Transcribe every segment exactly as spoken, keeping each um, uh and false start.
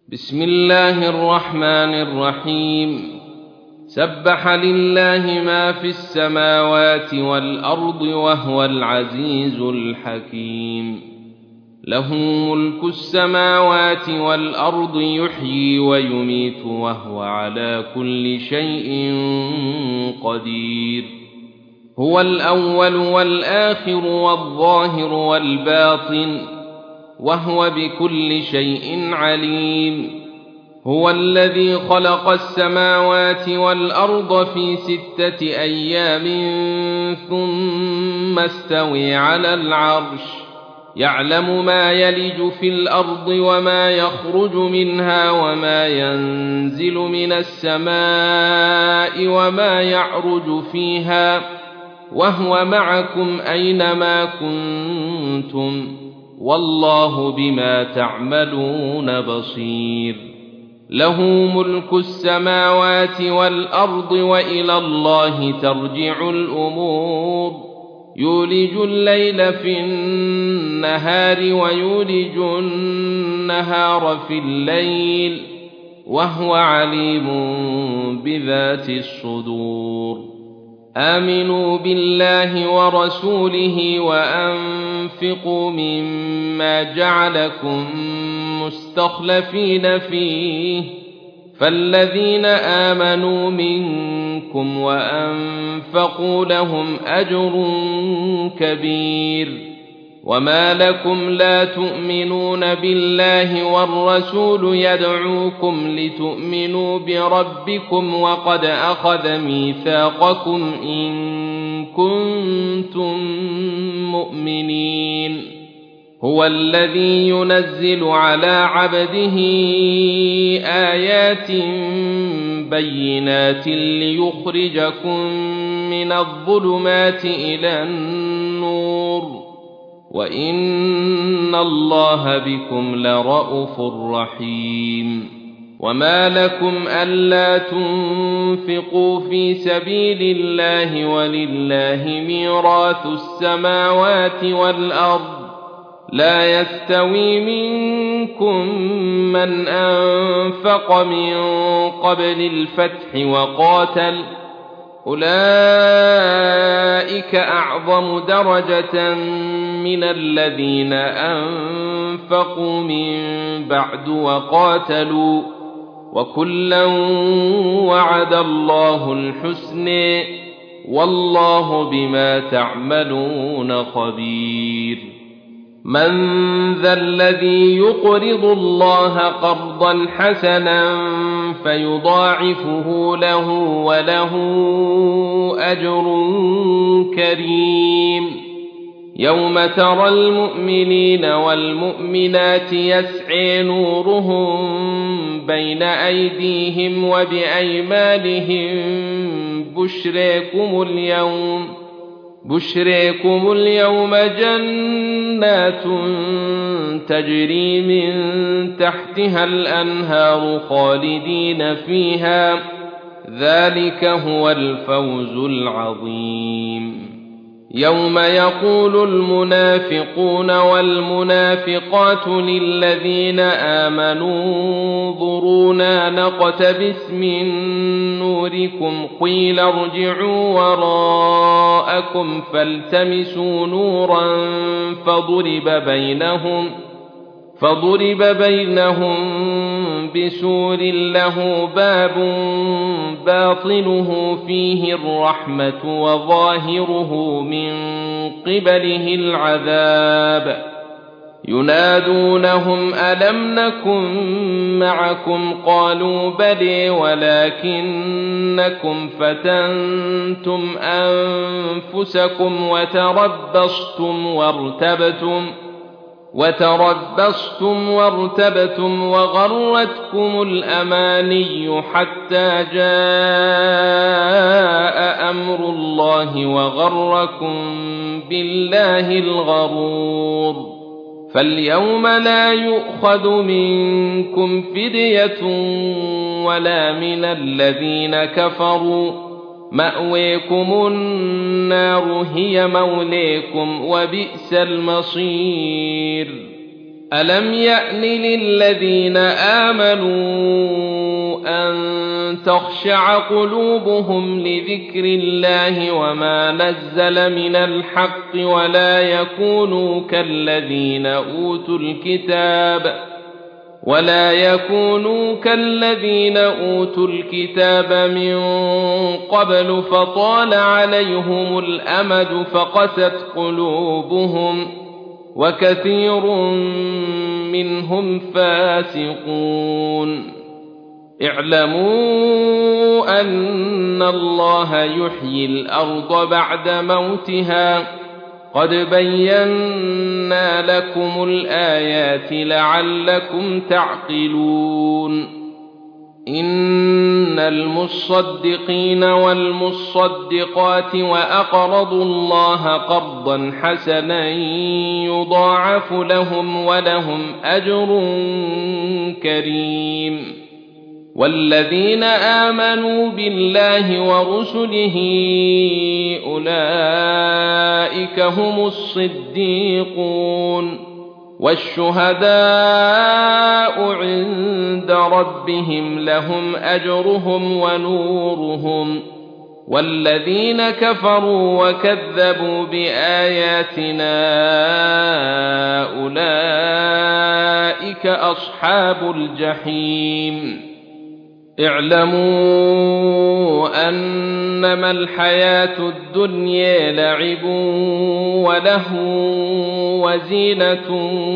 بسم الله الرحمن الرحيم سبح لله ما في السماوات والأرض وهو العزيز الحكيم له ملك السماوات والأرض يحيي ويميت وهو على كل شيء قدير هو الأول والآخر والظاهر والباطن وهو بكل شيء عليم هو الذي خلق السماوات والأرض في ستة أيام ثم استوى على العرش يعلم ما يلج في الأرض وما يخرج منها وما ينزل من السماء وما يعرج فيها وهو معكم أينما كنتم والله بما تعملون بصير له ملك السماوات والأرض وإلى الله ترجع الأمور يولج الليل في النهار ويولج النهار في الليل وهو عليم بذات الصدور آمنوا بالله ورسوله وأنفقوا مما جعلكم مستخلفين فيه فالذين آمنوا منكم وأنفقوا لهم أجر كبير وما لكم لا تؤمنون بالله والرسول يدعوكم لتؤمنوا بربكم وقد أخذ ميثاقكم إن كنتم مؤمنين هو الذي ينزل على عبده آيات بينات ليخرجكم من الظلمات إلى النور وإن الله بكم لرءوف رحيم وما لكم ألا تنفقوا في سبيل الله ولله ميراث السماوات والأرض لا يستوي منكم من أنفق من قبل الفتح وقاتل أولئك أعظم درجة من الذين أنفقوا من بعد وقاتلوا وكلا وعد الله الحسنى والله بما تعملون خبير من ذا الذي يقرض الله قرضا حسنا فيضاعفه له وله أجر كريم يوم ترى المؤمنين والمؤمنات يسعى نورهم بين أيديهم وبأيمانهم بشريكم اليوم بشريكم اليوم جنات تجري من تحتها الأنهار خالدين فيها ذلك هو الفوز العظيم يوم يقول المنافقون والمنافقات للذين آمنوا انظرونا نقتبس من نوركم قيل ارجعوا وراءكم فالتمسوا نورا فضرب بينهم فضرب بينهم بسور له باب باطنه فيه الرحمة وظاهره من قبله العذاب ينادونهم ألم نكن معكم قالوا بلى ولكنكم فتنتم أنفسكم وتربصتم وارتبتم وتربصتم وارتبتم وغرتكم الأماني حتى جاء أمر الله وغركم بالله الغرور فاليوم لا يؤخذ منكم فدية ولا من الذين كفروا مأويكم النار هي موليكم وبئس المصير ألم يأن للذين آمنوا أن تخشع قلوبهم لذكر الله وما نزل من الحق ولا يكونوا كالذين أوتوا الكتاب ولا يكونوا كالذين أوتوا الكتاب من قبل فطال عليهم الأمد فقست قلوبهم وكثير منهم فاسقون اعلموا أن الله يحيي الأرض بعد موتها قد بينا لكم الآيات لعلكم تعقلون إن المصدقين والمصدقات وأقرضوا الله قرضا حسنا يضاعف لهم ولهم أجر كريم والذين آمنوا بالله ورسله أولئك هم الصديقون والشهداء عند ربهم لهم أجرهم ونورهم والذين كفروا وكذبوا بآياتنا أولئك أصحاب الجحيم اعلموا أنما الحياة الدنيا لعب ولهو وزينة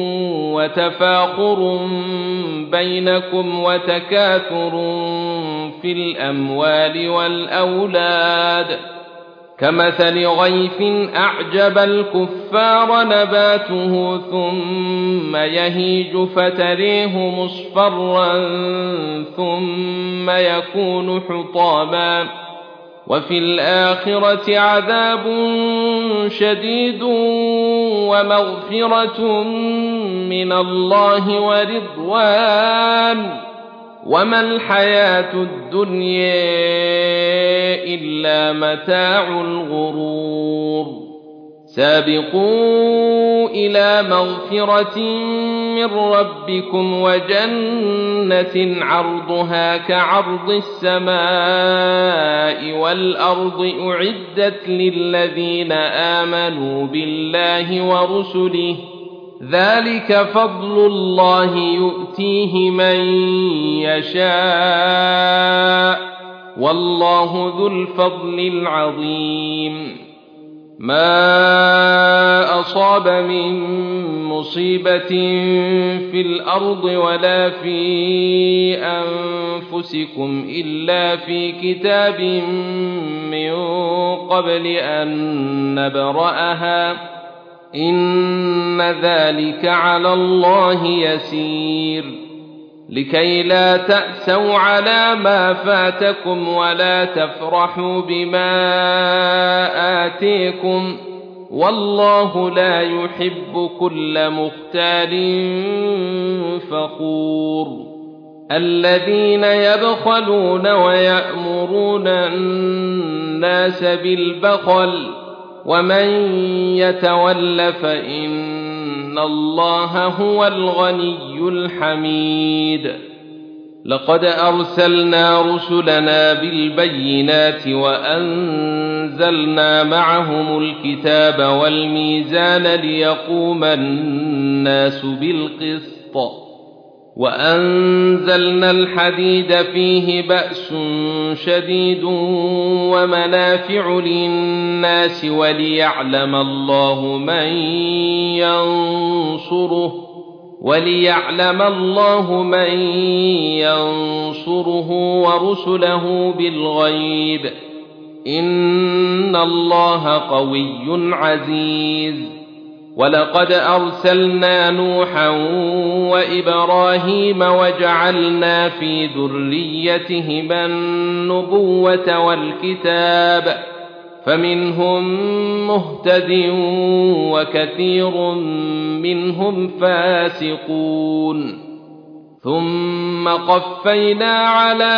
وتفاخر بينكم وتكاثر في الأموال والأولاد كمثل غيث أعجب الكفار نباته ثم يهيج فتريه مصفرا ثم يكون حطاما وفي الآخرة عذاب شديد ومغفرة من الله ورضوان وما الحياة الدنيا إلا متاع الغرور سابقوا إلى مغفرة من ربكم وجنة عرضها كعرض السماء والأرض أعدت للذين آمنوا بالله ورسله ذلك فضل الله يؤتيه من يشاء والله ذو الفضل العظيم ما أصاب من مصيبة في الأرض ولا في أنفسكم إلا في كتاب من قبل أن نبرأها إن ذلك على الله يسير لكي لا تأسوا على ما فاتكم ولا تفرحوا بما آتيكم والله لا يحب كل مختال فخور الذين يبخلون ويأمرون الناس بالبخل ومن يتول فإن الله هو الغني الحميد لقد أرسلنا رسلنا بالبينات وأنزلنا معهم الكتاب والميزان ليقوم الناس بالقسط وأنزلنا الحديد فيه بأس شديد ومنافع للناس وليعلم الله من ينصره وليعلم الله من ينصره ورسله بالغيب إن الله قوي عزيز ولقد أرسلنا نوحا وإبراهيم وجعلنا في ذريتهما النبوة والكتاب فمنهم مهتد وكثير منهم فاسقون ثم قفينا على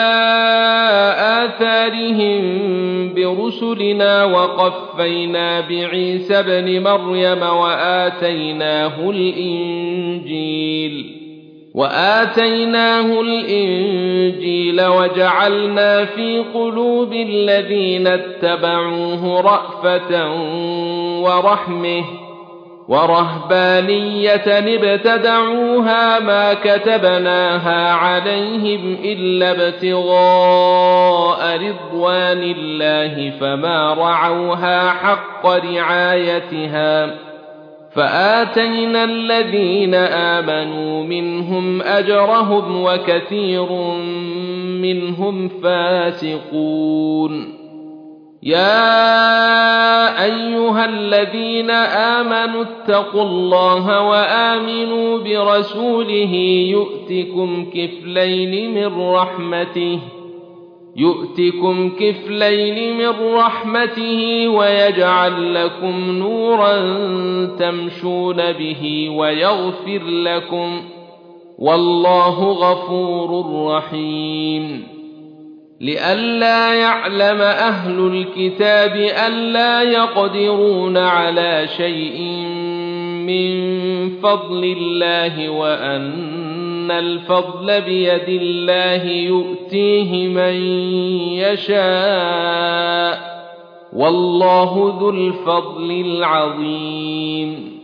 آثارهم برسلنا وقفينا بعيسى ابن مريم وآتيناه الإنجيل الإنجيل وآتيناه الإنجيل وجعلنا في قلوب الذين اتبعوه رأفة ورحمة ورهبانية ابتدعوها ما كتبناها عليهم إلا ابتغاء رضوان الله فما رعوها حق رعايتها فآتينا الذين آمنوا منهم أجرهم وكثير منهم فاسقون يا أيها الذين آمنوا اتقوا الله وآمنوا برسوله يؤتكم كفلين من رحمته يؤتكم كفلين من رحمته ويجعل لكم نورا تمشون به ويغفر لكم والله غفور رحيم لئلا يعلم أهل الكتاب ألا يقدرون على شيء من فضل الله وأن الفضل بيد الله يؤتيه من يشاء والله ذو الفضل العظيم